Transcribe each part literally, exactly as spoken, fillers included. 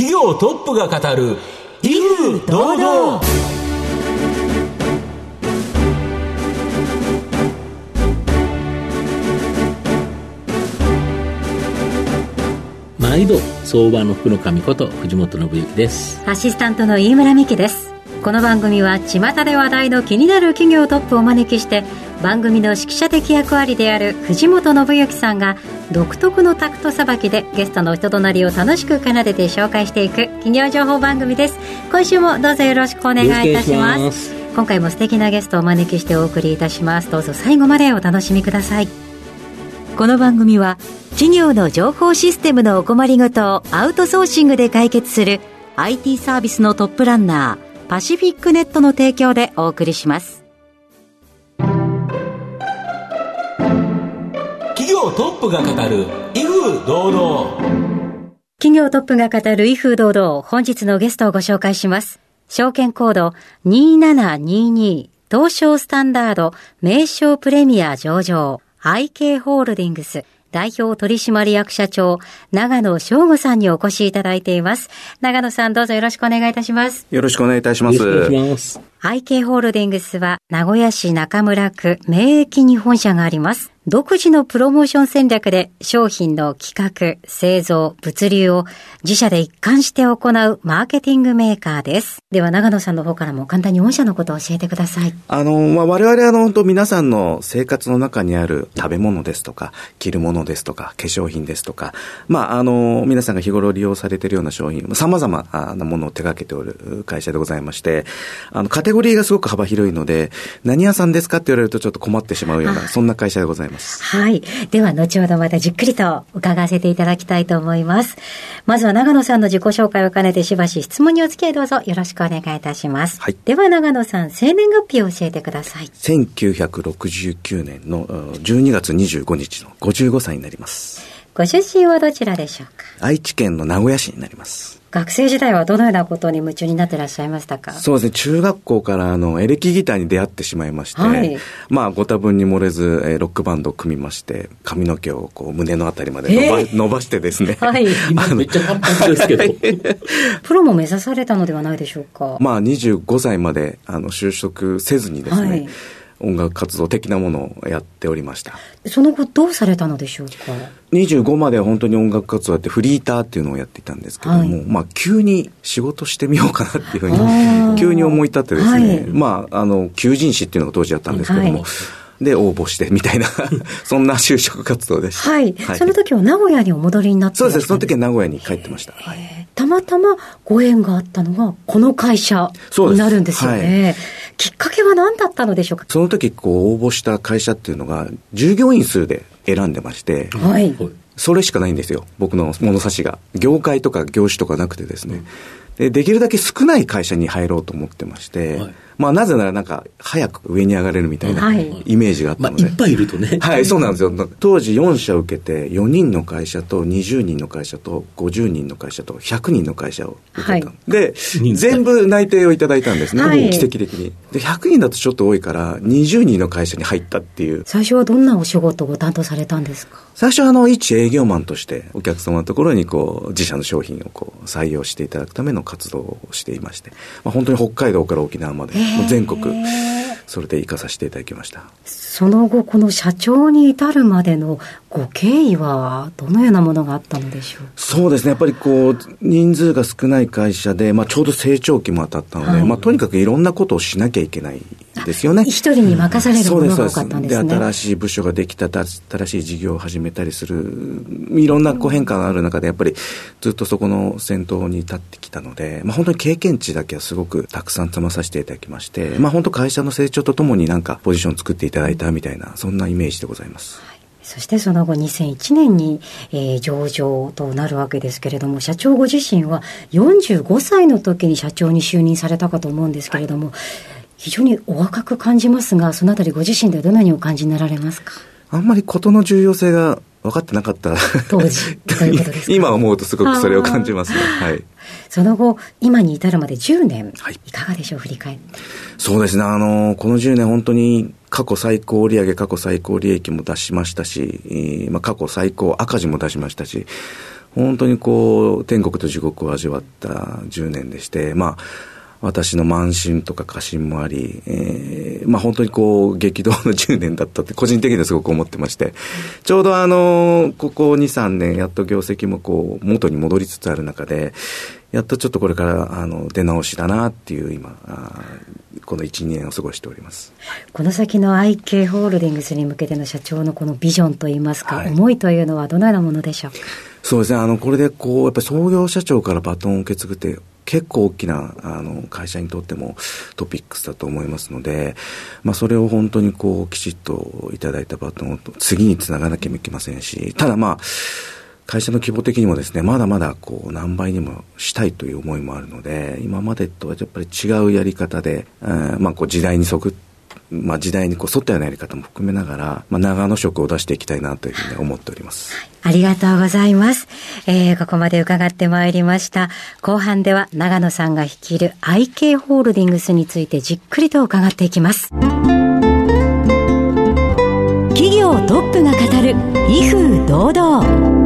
企業トップが語る威風堂々。 毎度相場の福の神こと藤本信之です。 アシスタントの飯村美希です。この番組は巷で話題の気になる企業トップをお招きして番組の指揮者的役割である藤本信之さんが独特のタクトさばきでゲストの人となりを楽しく奏でて紹介していく企業情報番組です。今週もどうぞよろしくお願いいたします。ます今回も素敵なゲストをお招きしてお送りいたします。どうぞ最後までお楽しみください。この番組は企業の情報システムのお困りごとをアウトソーシングで解決する アイティー サービスのトップランナーパシフィックネットの提供でお送りします。 企業トップが語る威風堂々。 企業トップが語る威風堂々。本日のゲストをご紹介します。証券コードにーななにーにー東証スタンダード名称プレミア上場 アイケー ホールディングス代表取締役社長長野翔吾さんにお越しいただいています。長野さん、どうぞよろしくお願いいたします。 よろしくお願いいたします。 よろしくお願いします。 アイケー ホールディングスは名古屋市中村区名駅に本社があります。独自のプロモーション戦略で商品の企画、製造、物流を自社で一貫して行うマーケティングメーカーです。では長野さんの方からも簡単に御社のことを教えてください。 あの、まあ、我々あの本当皆さんの生活の中にある食べ物ですとか着るものですとか化粧品ですとか、まあ、あの皆さんが日頃利用されているような商品様々なものを手掛けておる会社でございまして、あのカテゴリーがすごく幅広いので何屋さんですかって言われるとちょっと困ってしまうようなそんな会社でございます。 はい。では後ほどまたじっくりと伺わせていただきたいと思います。まずは長野さんの自己紹介を兼ねてしばし質問にお付き合いどうぞよろしくお願いいたします。はい、では長野さん、生年月日を教えてください。 せんきゅうひゃくろくじゅうきゅうねんのじゅうにがつにじゅうごにちのごじゅうごさいになります。 ご出身はどちらでしょうか？ 愛知県の名古屋市になります。 学生時代はどのようなことに夢中になってらっしゃいましたか？ そうですね、中学校からあのエレキギターに出会ってしまいまして、はい、まあご多分に漏れず、えー、ロックバンドを組みまして髪の毛をこう胸のあたりまで伸ば、えー、伸ばしてですね、 はい、 今めっちゃ簡単ですけどプロも目指されたのではないでしょうか？ まあにじゅうごさいまであの就職せずにですね、はい、音楽活動的なものをやっておりました。 その後どうされたのでしょうか？ にじゅうごまでは本当に音楽活動やってフリーターっていうのをやっていたんですけども、はい、まあ急に仕事してみようかなっていうふうに急に思い立ってですね、はい、まああの求人誌っていうのが当時あったんですけども、はい、で応募してみたいなそんな就職活動でした。 はい、はい、その時は名古屋にお戻りになってました、ね、 そうです。その時は名古屋に帰ってました。はい、 たまたまご縁があったのがこの会社になるんですよね。はい、きっかけは何だったのでしょうか？ その時こう応募した会社っていうのが従業員数で選んでまして、はい、それしかないんですよ、僕の物差しが。業界とか業種とかなくてですね、で, できるだけ少ない会社に入ろうと思ってまして、はい、まあなぜならなんか早く上に上がれるみたいなイメージがあったので、 まあ、いっぱいいるとね、 はい、そうなんですよ。当時よんしゃ受けてよにんの会社とにじゅうにんの会社とごじゅうにんの会社とひゃくにんの会社を受けた、はい、で全部内定をいただいたんですね、はい、奇跡的に。でひゃくにんだとちょっと多いからにじゅうにんの会社に入ったっていう。 最初はどんなお仕事を担当されたんですか？ 最初はあの一営業マンとしてお客様のところにこう自社の商品をこう採用していただくための活動をしていまして、まあ、本当に北海道から沖縄までもう全国それで行かさせていただきました。 その後この社長に至るまでのご経緯はどのようなものがあったのでしょうか？ そうですね、やっぱりこう人数が少ない会社で、まあ、ちょうど成長期も当たったので、はい、まあ、とにかくいろんなことをしなきゃいけないですよね。 一人に任されるものが多かったんですね。 で新しい部署ができた、新しい事業を始めたりする、いろんなこう変化がある中でやっぱりずっとそこの先頭に立ってきたので、まあ、本当に経験値だけはすごくたくさん積まさせていただきまして、まあ、本当会社の成長とともになんかポジションを作っていただいたみたいな、そんなイメージでございます。はい、 そしてその後にせんいちねんに、えー、上場となるわけですけれども、社長ご自身はよんじゅうごさいの時に社長に就任されたかと思うんですけれども、はい、非常にお若く感じますが、そのあたりご自身でどのようにお感じになられますか？ あんまり事の重要性が分かってなかった当時ということですか？ 今思うとすごくそれを感じますね。はい、 その後今に至るまでじゅうねん、はい、いかがでしょう、振り返って。 そうですね、あのこのじゅうねん本当に過去最高売上、過去最高利益も出しましたし、まあ、過去最高赤字も出しましたし、 本当にこう天国と地獄を味わったじゅうねんでして、まあ私の慢心とか過信もあり、えー、まあ本当にこう激動のじゅうねんだったって個人的にはすごく思ってまして、ちょうどあのここ に,さん 年やっと業績もこう元に戻りつつある中で、やっとちょっとこれからあの出直しだなっていう今あこの いち,に 年を過ごしております。 この先の アイケー ホールディングスに向けての社長のこのビジョンといいますか、 はい、 思いというのはどのようなものでしょうか。 そうですね、あのこれでこうやっぱり創業社長からバトンを受け継ぐって結構大きなあの会社にとってもトピックスだと思いますので、まあ、それを本当にこうきちっといただいたバトンを次につながなきゃいけませんし、ただまあ会社の規模的にもですね、まだまだこう何倍にもしたいという思いもあるので、今までとはやっぱり違うやり方で、えーまあ、こう時代に即まあ、時代にこう沿ったようなやり方も含めながら、まあ、長野色を出していきたいなというふうに思っております。 ありがとうございます、えー、ここまで伺ってまいりました。後半では長野さんが率いる アイケー ホールディングスについてじっくりと伺っていきます。企業トップが語る威風堂々。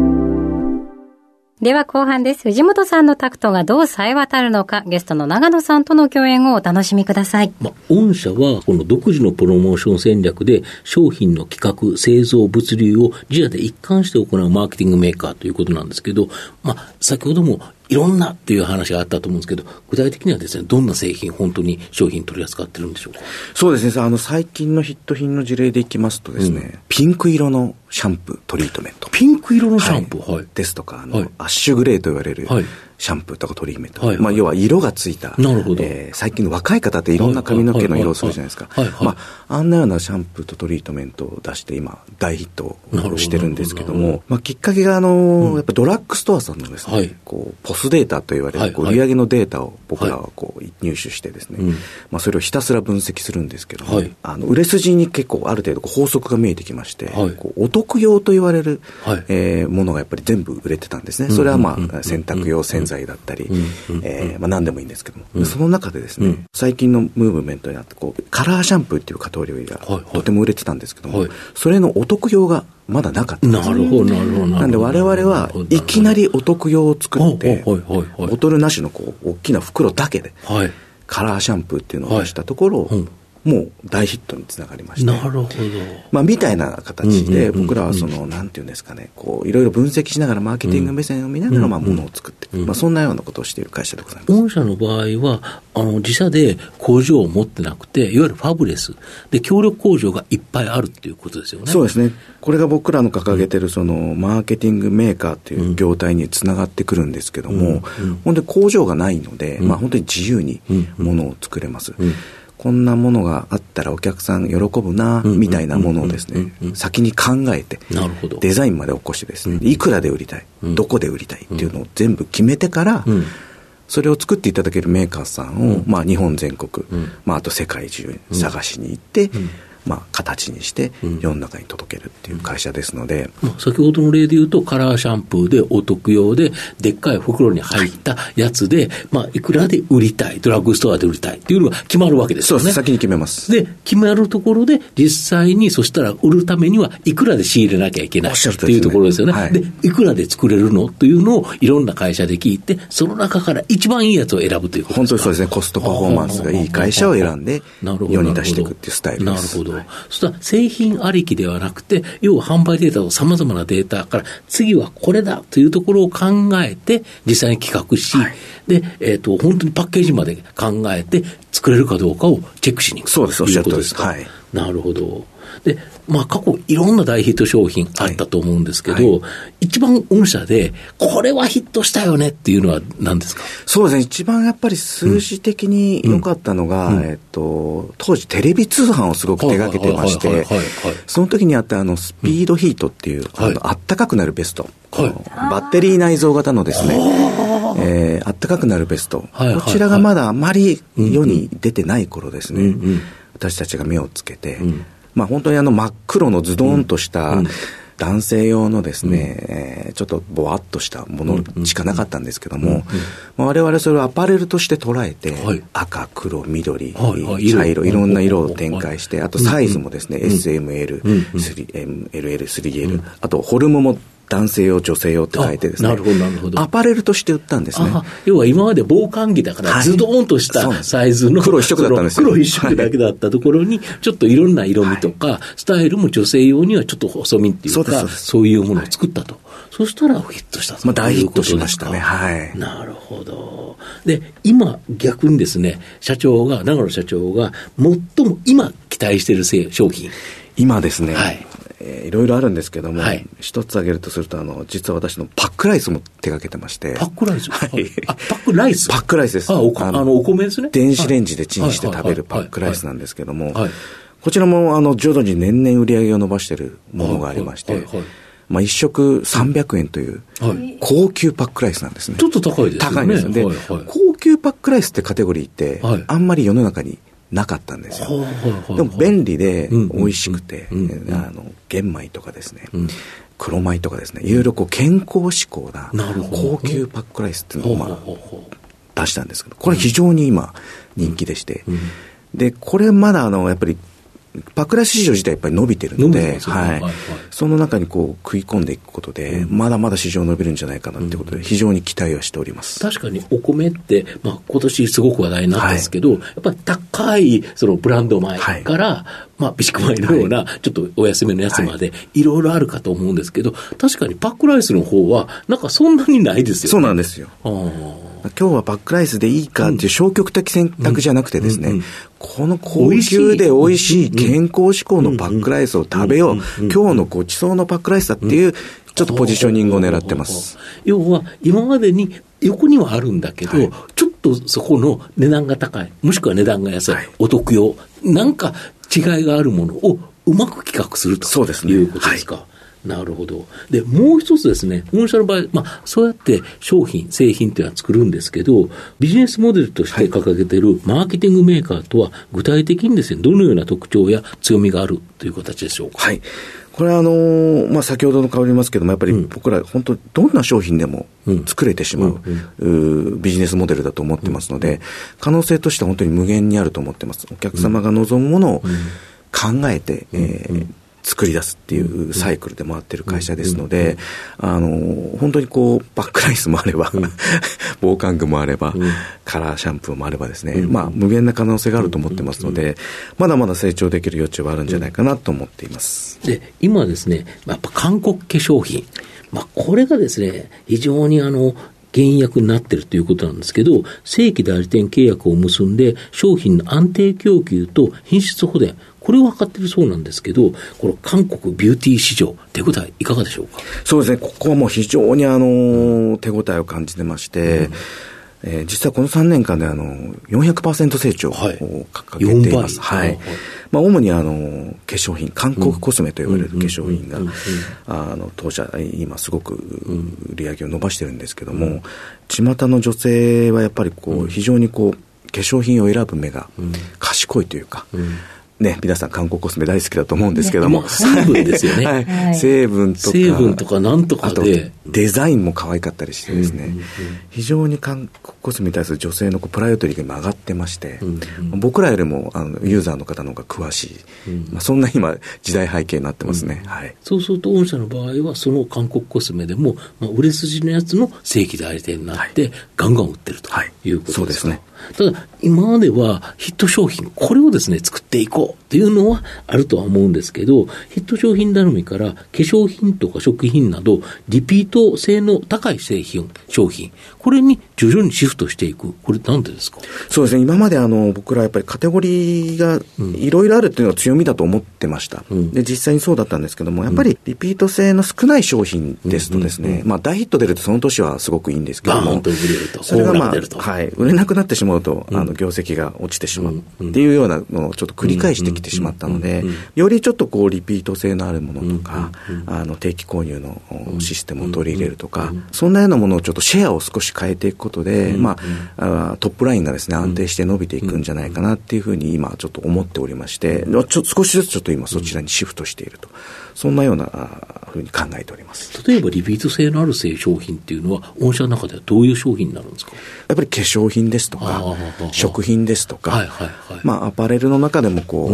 では後半です。藤本さんのタクトがどう冴え渡るのか、ゲストの長野さんとの共演をお楽しみください。 まあ、御社はこの独自のプロモーション戦略で商品の企画、製造、物流を自社で一貫して行うマーケティングメーカーということなんですけど、まあ、先ほどもいろんなっていう話があったと思うんですけど、具体的にはですね、どんな製品、本当に商品取り扱ってるんでしょうか。 そうですね、あの最近のヒット品の事例でいきますとですね、うん、ピンク色のシャンプートリートメント、 ピンク色のシャンプー、はい、 ですとかあの、 はい、 アッシュグレーと言われる、はいシャンプーとかトリートメント、はいはいまあ、要は色がついた、 なるほどえー、最近の若い方っていろんな髪の毛の色をするじゃないですか、まあ、あんなようなシャンプーとトリートメントを出して今大ヒットをしてるんですけども、まあ、きっかけがあの、うん、やっぱドラッグストアさんのですね、はい、こうポスデータと言われる、はい、こう売上のデータを僕らはこう入手してですね、はいまあ、それをひたすら分析するんですけども、はい、あの売れ筋に結構ある程度こう法則が見えてきまして、はい、こうお得用と言われる、はいえー、ものがやっぱり全部売れてたんですね。それはまあ、うんうん、洗濯用洗剤だったり、うんえーまあ、何でもいいんですけども、うん、その中でですね、うん、最近のムーブメントになってこうカラーシャンプーっていうカテゴリーがとても売れてたんですけども、はいはい、それのお得用がまだなかったんです。 なるほどなるほど。 なんで我々はいきなりお得用を作ってボトルなしのこう大きな袋だけでカラーシャンプーっていうのを出したところ、はいうんもう大ヒットにつながりまして、 なるほど、 まあ、みたいな形で僕らはそのなんていうんですかね、こういろいろ分析しながらマーケティング目線を見ながらまあものを作っていく、まあ、そんなようなことをしている会社でございます。 御社の場合はあの自社で工場を持ってなくていわゆるファブレスで協力工場がいっぱいあるっていうことですよね。 そうですね。これが僕らの掲げてるそのマーケティングメーカーという業態につながってくるんですけども、うんうん、本当に工場がないので、うんまあ、本当に自由にものを作れます、うんうんこんなものがあったらお客さん喜ぶなみたいなものをですね先に考えてデザインまで起こしてですねいくらで売りたいどこで売りたいっていうのを全部決めてからそれを作っていただけるメーカーさんをまあ日本全国まああと世界中に探しに行ってまあ、形にして世の中に届けるっていう会社ですので、 うんまあ、先ほどの例で言うとカラーシャンプーでお得用ででっかい袋に入ったやつで、まあ、いくらで売りたいドラッグストアで売りたいっていうのが決まるわけですよね。 そうです。先に決めます。 で決まるところで実際にそしたら売るためにはいくらで仕入れなきゃいけないっていうところですよね。 はい、 でいくらで作れるのというのをいろんな会社で聞いてその中から一番いいやつを選ぶということですか。 本当にそうですね。コストパフォーマンスがいい会社を選んで世に出していくっていうスタイルです。 なるほど。そしたら製品ありきではなくて要は販売データとさまざまなデータから次はこれだというところを考えて実際に企画し、はいでえー、と本当にパッケージまで考えて作れるかどうかをチェックしに行く。 そうです。おっしゃるとおりです。はい、 なるほど。でまあ、過去いろんな大ヒット商品あったと思うんですけど、はいはい、一番御社でこれはヒットしたよねっていうのは何ですか。 そうですね。一番やっぱり数字的に良かったのが、うんうんえっと、当時テレビ通販をすごく手掛けてましてその時にあったあのスピードヒートっていう、うん、あのあったかくなるベスト、はい、バッテリー内蔵型のですね、えー、あったかくなるベスト、はいはいはい、こちらがまだあまり世に出てない頃ですね、うんうん、私たちが目をつけて、うんまあ、本当にあの真っ黒のズドーンとした男性用のですね、うんえー、ちょっとボワッとしたものしかなかったんですけども、うんうんまあ、我々それをアパレルとして捉えて、はい、赤黒緑、はいはい、茶色いろんな色を展開してあとサイズもですね、うん、エスエムエル、うん、スリーエムエルエル、スリーエル、うん、あとフォルムも男性用女性用って書いてですね、 なるほどなるほど、 アパレルとして売ったんですね。 要は今まで防寒着だからズドーンとしたサイズの、 はい、黒一色だったんですよ。 黒一色だけだったところにちょっといろんな色味とか、はい、スタイルも女性用にはちょっと細身っていうか、 そう, そういうものを作ったと、はい、そしたらヒットしたと、 まあ、大ヒットしましたね。はい、 なるほど。で今逆にですね、社長が長野社長が最も今期待している商品、 今ですね、 はい、 えー、いろいろあるんですけども、 はい、 一つ挙げるとすると、あの実は私のパックライスも手掛けてまして。 パックライス、 はい、 あパックライスパックライスです。 あおあのお米ですね。 電子レンジでチンして食べるパックライスなんですけども、こちらもあの徐々に年々売り上げを伸ばしているものがありまして、はいはいはい、まあ、一食さんびゃくえんという高級パックライスなんですね。 ちょっと高いですよね。 高いですで、はいはい、高級パックライスってカテゴリーってあんまり世の中になかったんですよ、はい、でも便利で美味しくて、うんうんうん、あの玄米とかですね、うん、黒米とかですね、いろいろこう健康志向な高級パックライスっていうのを、まあ、出したんですけど、これ非常に今人気でして、うんうん、でこれまだあのやっぱりパックライス市場自体やっぱり伸びてるので、ね、はいはいはい、その中にこう食い込んでいくことで、うん、まだまだ市場伸びるんじゃないかなということで、非常に期待はしております。 確かにお米って、まあ、今年すごく話題になったんですけど、はい、やっぱり高いそのブランド米から、はい、まあ、備蓄米のような、ちょっとお安めのやつまで、いろいろあるかと思うんですけど、確かにパックライスの方は、なんかそんなにないですよね。 そうなんですよ。あ今日はパックライスでいいかっていう消極的選択じゃなくてですね、うんうんうん、この高級で美味しい健康志向のパックライスを食べよう、今日のごちそうのパックライスだっていう、ちょっとポジショニングを狙ってます。 要は今までに横にはあるんだけど、はい、ちょっとそこの値段が高い、もしくは値段が安い、はい、お得用、なんか違いがあるものをうまく企画するということですか。なるほど。で、もう一つですね、御社の場合、まあ、そうやって商品、製品というのは作るんですけど、ビジネスモデルとして掲げているマーケティングメーカーとは、具体的にですね、どのような特徴や強みがあるという形でしょうか。 はい。これはあのー、まあ、先ほどの変わりますけども、やっぱり僕ら本当どんな商品でも作れてしまう、うん、うビジネスモデルだと思ってますので、可能性としては本当に無限にあると思ってます。お客様が望むものを考えて、うんえー作り出すっていうサイクルで回ってる会社ですので、あの本当にこうバックライスもあれば、うん、防寒具もあれば、うん、カラーシャンプーもあればですね、うん、まあ無限な可能性があると思ってますので、まだまだ成長できる余地はあるんじゃないかなと思っています。 で、今ですね、やっぱ韓国化粧品、まあこれがですね、非常にあの原因役になっているということなんですけど、正規代理店契約を結んで商品の安定供給と品質保全、これを図っているそうなんですけど、この韓国ビューティー市場ということはいかがでしょうか。 そうですね、ここはもう非常にあの手応えを感じてまして、うんえー、実はこのさんねんかんであの よんひゃくパーセント 成長を掲げています。はい。はいまあ、主にあの化粧品、韓国コスメと呼ばれる化粧品が、あの当社今すごく売り上げを伸ばしてるんですけども、うん、巷の女性はやっぱりこう、うん、非常にこう化粧品を選ぶ目が賢いというか。うんね、皆さん韓国コスメ大好きだと思うんですけども、 成分ですよね、 はいはい、成分とか成分とかなんとかで、 あとデザインも可愛かったりしてですね、うんうんうん、非常に韓国コスメに対する女性のこうプライオリティが今上がってまして、うんうん、僕らよりもあのユーザーの方の方が詳しい、うんまあ、そんな今時代背景になってますね、うんはい、 そうすると御社の場合はその韓国コスメでも、まあ、売れ筋のやつの正規代理店になって、はい、ガンガン売ってるということですか。 そうですね。 ただ今まではヒット商品これをですね作っていこうというのはあるとは思うんですけど、ヒット商品頼みから化粧品とか食品などリピート性の高い製品商品、これに徐々にシフトしていく、これなんでですか。 そうですね、今まであの僕らやっぱりカテゴリーがいろいろあるっていうのが強みだと思ってました、うん、で実際にそうだったんですけども、やっぱりリピート性の少ない商品ですとですね、うんうんうんまあ、大ヒット出るとその年はすごくいいんですけども、それがまあ、はい、売れなくなってしまうと、うん、あの業績が落ちてしまうっていうようなのをちょっと繰り返してきてしまったので、よりちょっとこうリピート性のあるものとか、あの定期購入のシステムを取り入れるとか、そんなようなものをちょっとシェアを少し変えていくことで、まあ、あトップラインがですね安定して伸びていくんじゃないかなっていうふうに今ちょっと思っておりまして、ちょっと少しずつちょっと今そちらにシフトしていると、そんなようなふうに考えております。 例えばリピート性のある製商品っていうのは御社の中ではどういう商品になるんですか。 やっぱり化粧品ですとか食品ですとか、はいはいはいまあ、アパレルの中でもこう、うん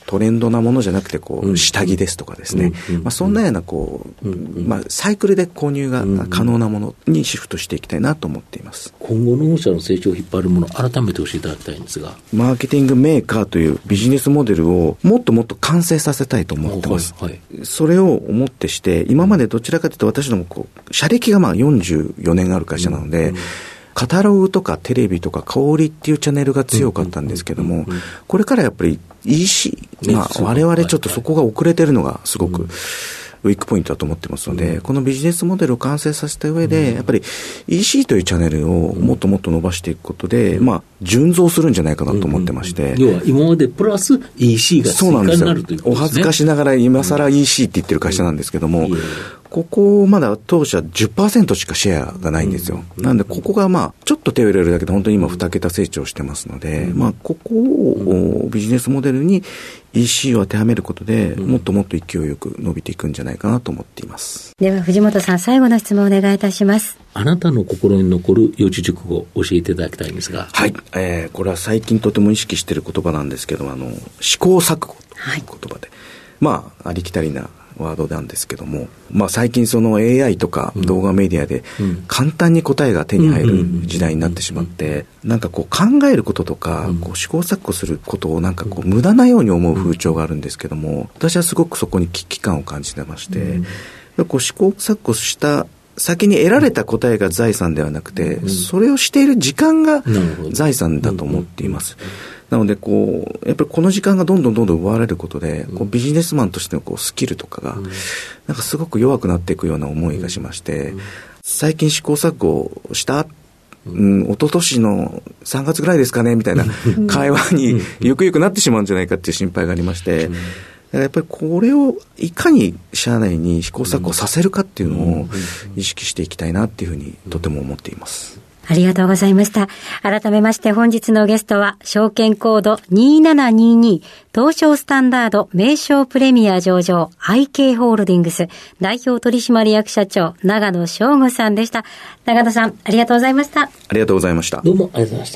トレンドなものじゃなくてこう、うん、下着ですとかですね、うんまあ、そんなようなこう、うんまあ、サイクルで購入が可能なものにシフトしていきたいなと思っています。 今後の御社の成長を引っ張るもの、改めて教えていただきたいんですが、 マーケティングメーカーというビジネスモデルをもっともっと完成させたいと思ってます、はいはい、それを思ってして今までどちらかというと私どもこう社歴がまあよんじゅうよねんある会社なので、うんうん、カタログとかテレビとか香りっていうチャンネルが強かったんですけども、これからやっぱり イーシー、まあ、我々ちょっとそこが遅れてるのがすごくウィークポイントだと思ってますので、このビジネスモデルを完成させた上でやっぱり イーシー というチャンネルをもっともっと伸ばしていくことで、まあ、順増するんじゃないかなと思ってまして、 要は今までプラス イーシー が追加になるということですね。 お恥ずかしながら今更 イーシー って言ってる会社なんですけども、ここまだ当社 じゅっパーセント しかシェアがないんですよ、うん、なんでここがまあちょっと手を入れるだけで本当に今に桁成長してますので、うんまあ、ここをビジネスモデルに イーシー を当てはめることでもっともっと勢いよく伸びていくんじゃないかなと思っています。 では藤本さん、最後の質問をお願いいたします。 あなたの心に残る四字熟語を教えていただきたいんですが。 はい、えー、これは最近とても意識している言葉なんですけど、あの試行錯誤という言葉で、はい、まあありきたりなワードなんですけども、まあ、最近その エーアイ とか動画メディアで簡単に答えが手に入る時代になってしまって、なんかこう考えることとかこう試行錯誤することをなんかこう無駄なように思う風潮があるんですけども、私はすごくそこに危機感を感じてまして、こう試行錯誤した先に得られた答えが財産ではなくて、それをしている時間が財産だと思っています。なのでこうやっぱりこの時間がどんどんどんどん奪われることで、こうビジネスマンとしてのこうスキルとかがなんかすごく弱くなっていくような思いがしまして、最近試行錯誤した、うん、一昨年のさんがつぐらいですかねみたいな会話にゆくゆくなってしまうんじゃないかっていう心配がありまして、やっぱりこれをいかに社内に試行錯誤させるかっていうのを意識していきたいなっていうふうにとても思っています。 ありがとうございました。改めまして本日のゲストは証券コードにーななにーに東証スタンダード名称プレミア上場 アイケー ホールディングス代表取締役社長長野翔吾さんでした。長野さん、ありがとうございました。 ありがとうございました。 どうもありがとうございました。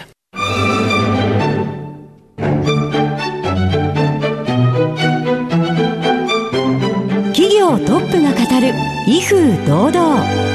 企業トップが語る威風堂々。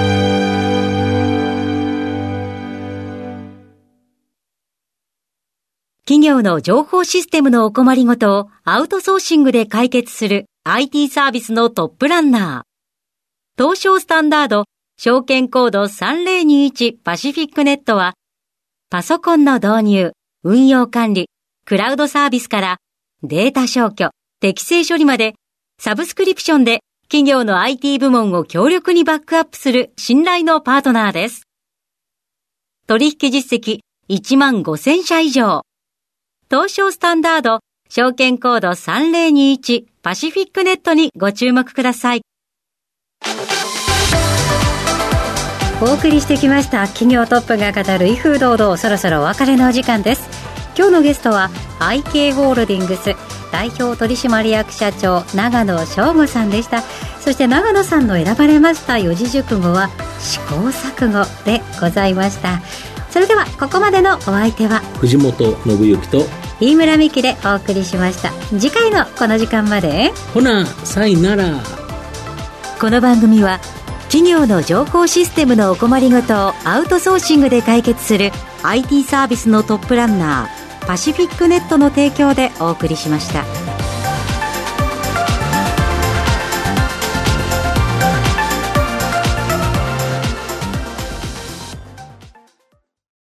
企業の情報システムのお困りごとをアウトソーシングで解決する アイティー サービスのトップランナー。東証スタンダード証券コードさんぜろにいちパシフィックネットはパソコンの導入、運用管理、クラウドサービスからデータ消去、適正処理までサブスクリプションで企業の アイティー 部門を強力にバックアップする信頼のパートナーです。取引実績いちまんごせんしゃ以上。東証スタンダード証券コードさんぜろにいちパシフィックネットにご注目ください。 お送りしてきました企業トップが語る威風堂々、そろそろお別れのお時間です。今日のゲストは アイケー ホールディングス代表取締役社長長野翔吾さんでした。そして長野さんの選ばれました四字熟語は試行錯誤でございました。それではここまでのお相手は藤本信之と飯村美希でお送りしました。次回のこの時間までほなさいなら。 この番組は企業の情報システムのお困りごとをアウトソーシングで解決する アイティー サービスのトップランナーパシフィックネットの提供でお送りしました。